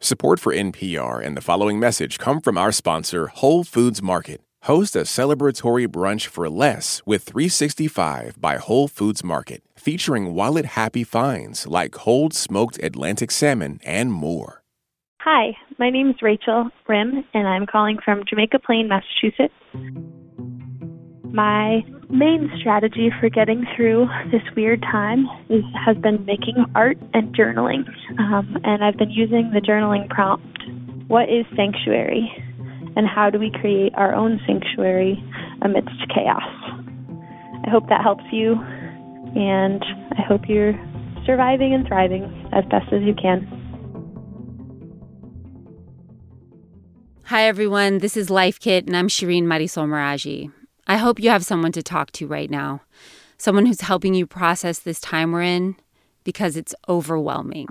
Support for NPR and the following message come from our sponsor, Whole Foods Market. Host a celebratory brunch for less with 365 by Whole Foods Market, featuring wallet-happy finds like cold smoked Atlantic salmon and more. Hi, my name is Rachel Rim, and I'm calling from Jamaica Plain, Massachusetts. My main strategy for getting through this weird time has been making art and journaling, and I've been using the journaling prompt, what is sanctuary, and how do we create our own sanctuary amidst chaos? I hope that helps you, and I hope you're surviving and thriving as best as you can. Hi, everyone. This is Life Kit, and I'm Shireen Marisol Meraji. I hope you have someone to talk to right now, someone who's helping you process this time we're in, because it's overwhelming.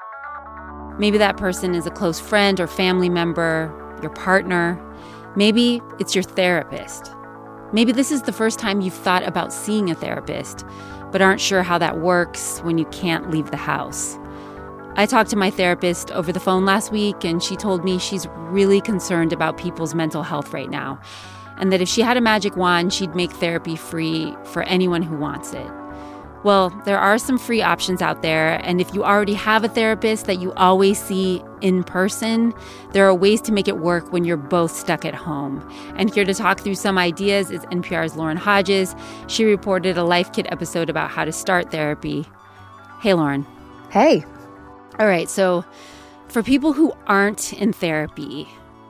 Maybe that person is a close friend or family member, your partner. Maybe it's your therapist. Maybe this is the first time you've thought about seeing a therapist, but aren't sure how that works when you can't leave the house. I talked to my therapist over the phone last week, and she told me she's really concerned about people's mental health right now, and that if she had a magic wand, she'd make therapy free for anyone who wants it. Well, there are some free options out there, and if you already have a therapist that you always see in person, there are ways to make it work when you're both stuck at home. And here to talk through some ideas is NPR's Lauren Hodges. She reported a Life Kit episode about how to start therapy. Hey, Lauren. Hey. All right, so for people who aren't in therapy,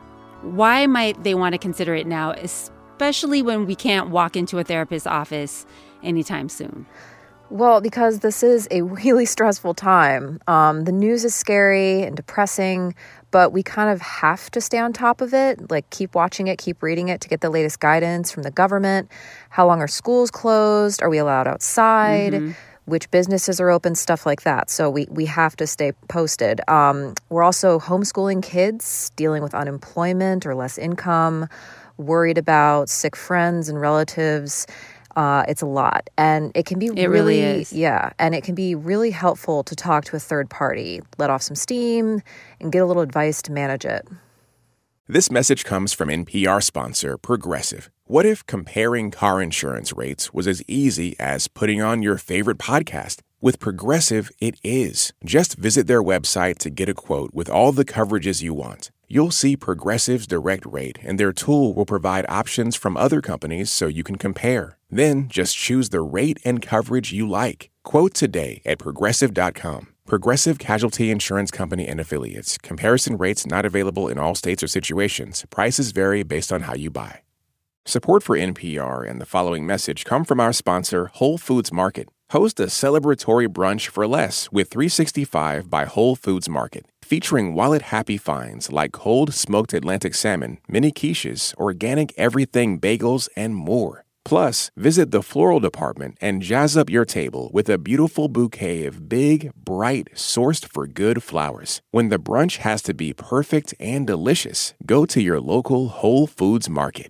why might they want to consider it now, especially when we can't walk into a therapist's office anytime soon? Well, because this is a really stressful time. The news is scary and depressing, but we kind of have to stay on top of it, like keep watching it, keep reading it to get the latest guidance from the government. How long are schools closed? Are we allowed outside? Mm-hmm. Which businesses are open, stuff like that. So we have to stay posted. We're also homeschooling kids, dealing with unemployment or less income, worried about sick friends and relatives. It's a lot. And it can be really is. Yeah. And it can be really helpful to talk to a third party, let off some steam, and get a little advice to manage it. This message comes from NPR sponsor Progressive. What if comparing car insurance rates was as easy as putting on your favorite podcast? With Progressive, it is. Just visit their website to get a quote with all the coverages you want. You'll see Progressive's direct rate, and their tool will provide options from other companies so you can compare. Then just choose the rate and coverage you like. Quote today at Progressive.com. Progressive Casualty Insurance Company and Affiliates. Comparison rates not available in all states or situations. Prices vary based on how you buy. Support for NPR and the following message come from our sponsor, Whole Foods Market. Host a celebratory brunch for less with 365 by Whole Foods Market, featuring wallet-happy finds like cold smoked Atlantic salmon, mini quiches, organic everything bagels, and more. Plus, visit the floral department and jazz up your table with a beautiful bouquet of big, bright, sourced-for-good flowers. When the brunch has to be perfect and delicious, go to your local Whole Foods Market.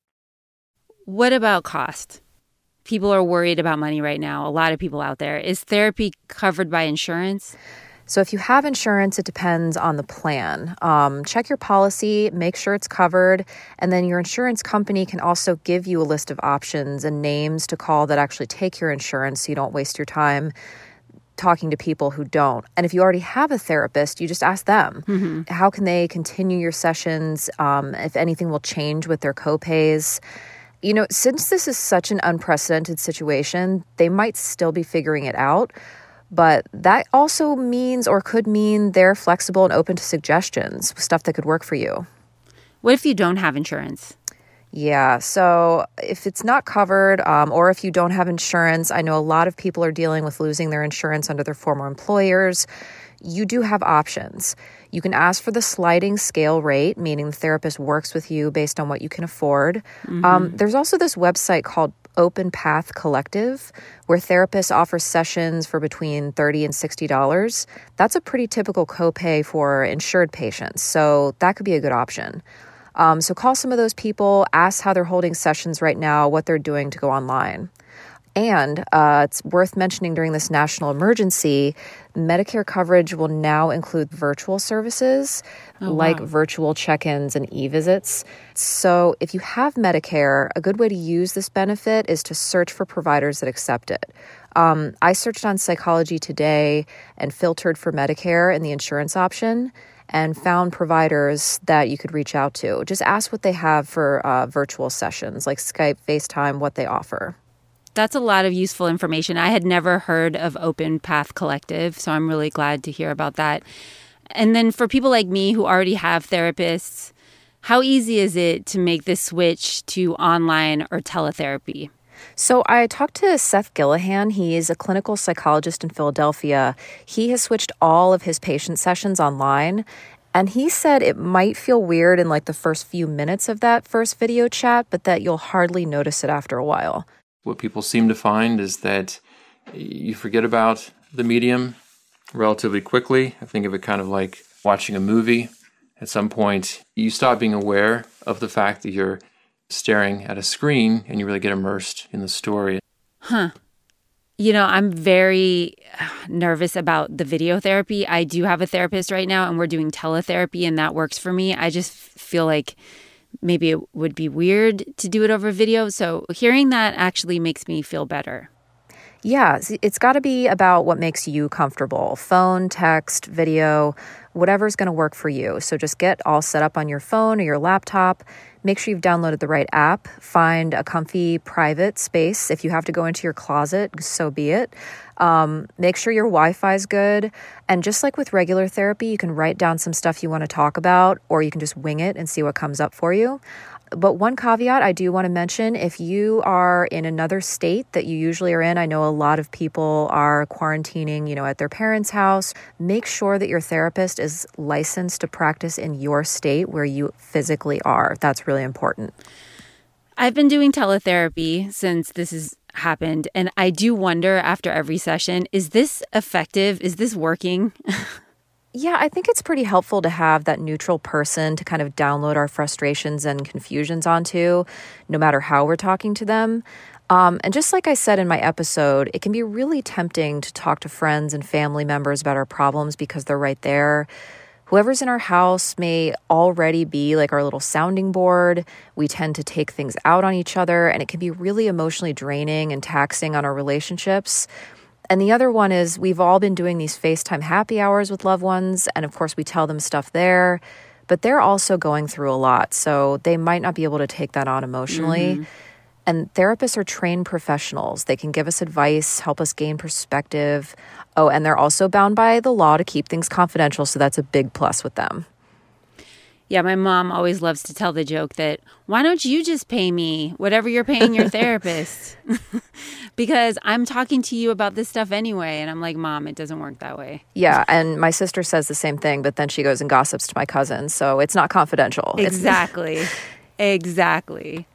What about cost? People are worried about money right now, a lot of people out there. Is therapy covered by insurance? So if you have insurance, it depends on the plan. Check your policy, make sure it's covered, and then your insurance company can also give you a list of options and names to call that actually take your insurance so you don't waste your time talking to people who don't. And if you already have a therapist, you just ask them. Mm-hmm. How can they continue your sessions? If anything will change with their copays. You know, since this is such an unprecedented situation, they might still be figuring it out. But that also means or could mean they're flexible and open to suggestions, stuff that could work for you. What if you don't have insurance? Yeah, so if it's not covered or if you don't have insurance, I know a lot of people are dealing with losing their insurance under their former employers. You do have options. You can ask for the sliding scale rate, meaning the therapist works with you based on what you can afford. Mm-hmm. There's also this website called Open Path Collective, where therapists offer sessions for between $30 and $60. That's a pretty typical copay for insured patients, so that could be a good option. So call some of those people, ask how they're holding sessions right now, what they're doing to go online. And it's worth mentioning during this national emergency, Medicare coverage will now include virtual services like virtual check-ins and e-visits. So if you have Medicare, a good way to use this benefit is to search for providers that accept it. I searched on Psychology Today and filtered for Medicare in the insurance option and found providers that you could reach out to. Just ask what they have for virtual sessions like Skype, FaceTime, what they offer. That's a lot of useful information. I had never heard of Open Path Collective, so I'm really glad to hear about that. And then for people like me who already have therapists, how easy is it to make this switch to online or teletherapy? So I talked to Seth Gillihan. He is a clinical psychologist in Philadelphia. He has switched all of his patient sessions online. And he said it might feel weird in like the first few minutes of that first video chat, but that you'll hardly notice it after a while. What people seem to find is that you forget about the medium relatively quickly. I think of it kind of like watching a movie. At some point, you stop being aware of the fact that you're staring at a screen and you really get immersed in the story. You know, I'm very nervous about the video therapy. I do have a therapist right now and we're doing teletherapy and that works for me. I just feel like maybe it would be weird to do it over video. So hearing that actually makes me feel better. Yeah, it's got to be about what makes you comfortable. Phone, text, video, whatever's going to work for you. So just get all set up on your phone or your laptop. Make sure you've downloaded the right app. Find a comfy private space. If you have to go into your closet, so be it. Make sure your Wi-Fi is good. And just like with regular therapy, you can write down some stuff you want to talk about, or you can just wing it and see what comes up for you. But one caveat I do want to mention, if you are in another state that you usually are in, I know a lot of people are quarantining, at their parents' house. Make sure that your therapist is licensed to practice in your state where you physically are. That's really important. I've been doing teletherapy since this has happened, and I do wonder after every session, is this effective? Is this working? Yeah, I think it's pretty helpful to have that neutral person to kind of download our frustrations and confusions onto, no matter how we're talking to them. And just like I said in my episode, it can be really tempting to talk to friends and family members about our problems because they're right there. Whoever's in our house may already be like our little sounding board. We tend to take things out on each other, and it can be really emotionally draining and taxing on our relationships. And the other one is we've all been doing these FaceTime happy hours with loved ones. And of course, we tell them stuff there, but they're also going through a lot. So they might not be able to take that on emotionally. Mm-hmm. And therapists are trained professionals. They can give us advice, help us gain perspective. Oh, and they're also bound by the law to keep things confidential. So that's a big plus with them. Yeah, my mom always loves to tell the joke that, why don't you just pay me whatever you're paying your therapist? Because I'm talking to you about this stuff anyway. And I'm like, Mom, it doesn't work that way. Yeah, and my sister says the same thing, but then she goes and gossips to my cousin. So it's not confidential. Exactly. Exactly.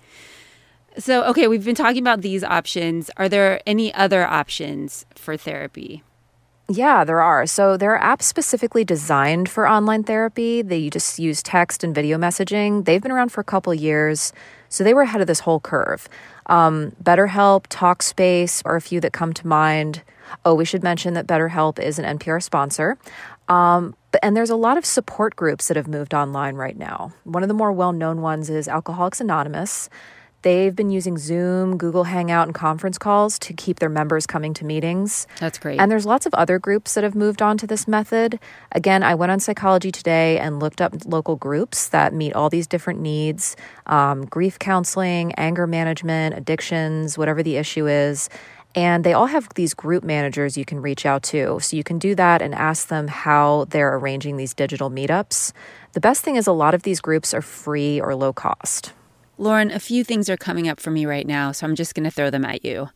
So, okay, we've been talking about these options. Are there any other options for therapy? Yeah, there are. So there are apps specifically designed for online therapy. They just use text and video messaging. They've been around for a couple of years, so they were ahead of this whole curve. BetterHelp, Talkspace are a few that come to mind. Oh, we should mention that BetterHelp is an NPR sponsor. And there's a lot of support groups that have moved online right now. One of the more well-known ones is Alcoholics Anonymous. They've been using Zoom, Google Hangout, and conference calls to keep their members coming to meetings. That's great. And there's lots of other groups that have moved on to this method. Again, I went on Psychology Today and looked up local groups that meet all these different needs, grief counseling, anger management, addictions, whatever the issue is. And they all have these group managers you can reach out to. So you can do that and ask them how they're arranging these digital meetups. The best thing is a lot of these groups are free or low cost. Lauren, a few things are coming up for me right now, so I'm just going to throw them at you.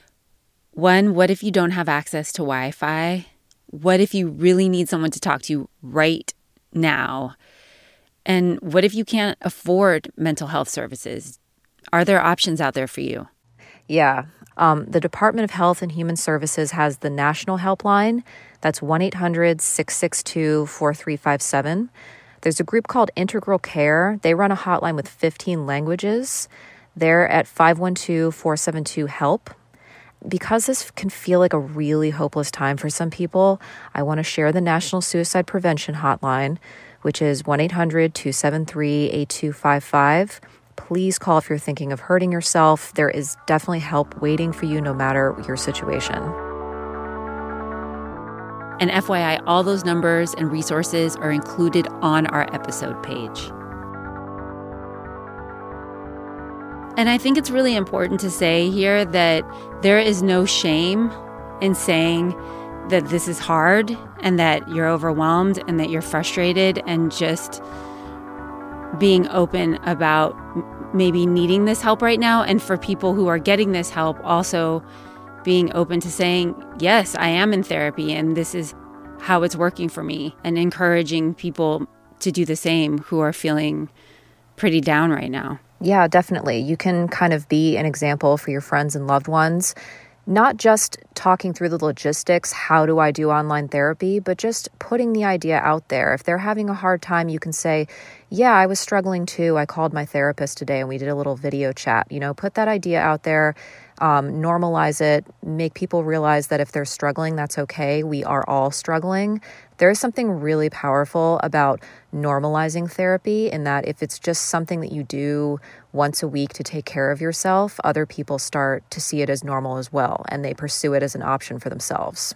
One, what if you don't have access to Wi-Fi? What if you really need someone to talk to right now? And what if you can't afford mental health services? Are there options out there for you? Yeah. The Department of Health and Human Services has the National Helpline. That's 1-800-662-4357. There's a group called Integral Care. They run a hotline with 15 languages. They're at 512-472-HELP. because this can feel like a really hopeless time for some people, I want to share the National Suicide Prevention Hotline, which is 1-800-273-8255. Please call if you're thinking of hurting yourself. There is definitely help waiting for you no matter your situation. And FYI, all those numbers and resources are included on our episode page. And I think it's really important to say here that there is no shame in saying that this is hard and that you're overwhelmed and that you're frustrated, and just being open about maybe needing this help right now. And for people who are getting this help, also being open to saying, yes, I am in therapy and this is how it's working for me, and encouraging people to do the same who are feeling pretty down right now. Yeah, definitely. You can kind of be an example for your friends and loved ones, not just talking through the logistics, how do I do online therapy, but just putting the idea out there. If they're having a hard time, you can say, yeah, I was struggling too. I called my therapist today and we did a little video chat. Put that idea out there, normalize it, make people realize that if they're struggling, that's okay. We are all struggling. There is something really powerful about normalizing therapy, in that if it's just something that you do once a week to take care of yourself, other people start to see it as normal as well, and they pursue it as an option for themselves.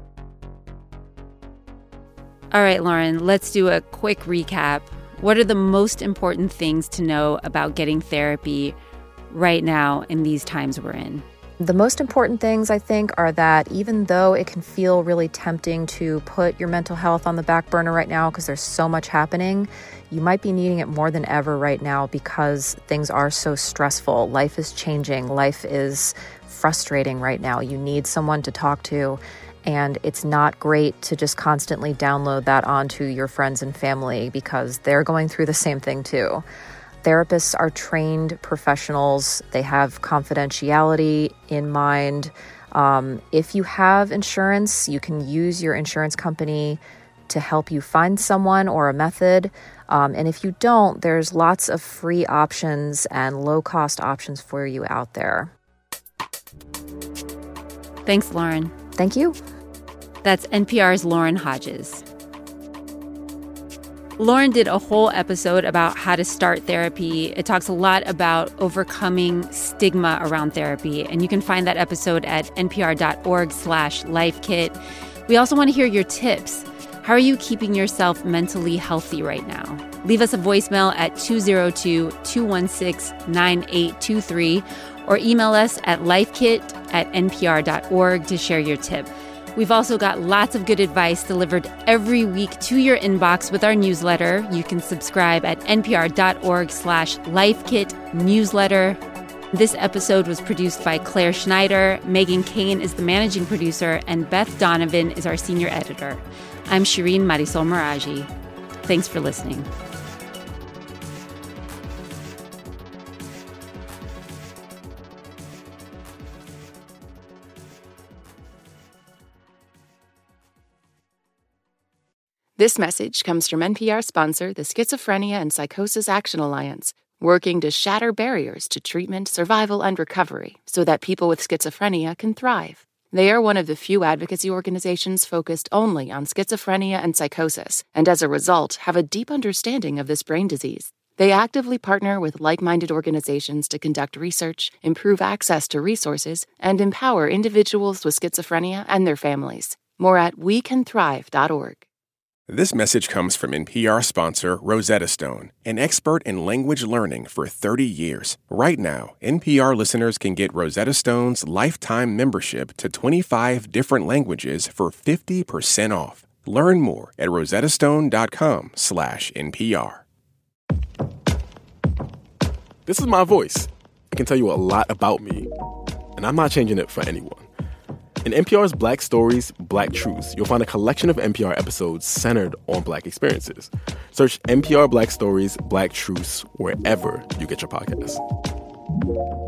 All right, Lauren, let's do a quick recap. What are the most important things to know about getting therapy right now in these times we're in? The most important things, I think, are that even though it can feel really tempting to put your mental health on the back burner right now because there's so much happening, you might be needing it more than ever right now because things are so stressful. Life is changing. Life is frustrating right now. You need someone to talk to, and it's not great to just constantly download that onto your friends and family because they're going through the same thing too. Therapists are trained professionals. They have confidentiality in mind. If you have insurance, you can use your insurance company to help you find someone or a method. And if you don't, there's lots of free options and low-cost options for you out there. Thanks, Lauren. Thank you. That's NPR's Lauren Hodges. Lauren did a whole episode about how to start therapy. It talks a lot about overcoming stigma around therapy, and you can find that episode at npr.org/lifekit. We also want to hear your tips. How are you keeping yourself mentally healthy right now? Leave us a voicemail at 202-216-9823 or email us at lifekit@npr.org to share your tip. We've also got lots of good advice delivered every week to your inbox with our newsletter. You can subscribe at npr.org/lifekit newsletter. This episode was produced by Claire Schneider. Megan Kane is the managing producer, and Beth Donovan is our senior editor. I'm Shireen Marisol Meraji. Thanks for listening. This message comes from NPR sponsor, the Schizophrenia and Psychosis Action Alliance, working to shatter barriers to treatment, survival, and recovery so that people with schizophrenia can thrive. They are one of the few advocacy organizations focused only on schizophrenia and psychosis, and as a result, have a deep understanding of this brain disease. They actively partner with like-minded organizations to conduct research, improve access to resources, and empower individuals with schizophrenia and their families. More at wecanthrive.org. This message comes from NPR sponsor Rosetta Stone, an expert in language learning for 30 years. Right now, NPR listeners can get Rosetta Stone's lifetime membership to 25 different languages for 50% off. Learn more at rosettastone.com/NPR. This is my voice. It can tell you a lot about me, and I'm not changing it for anyone. In NPR's Black Stories, Black Truths, you'll find a collection of NPR episodes centered on Black experiences. Search NPR Black Stories, Black Truths wherever you get your podcasts.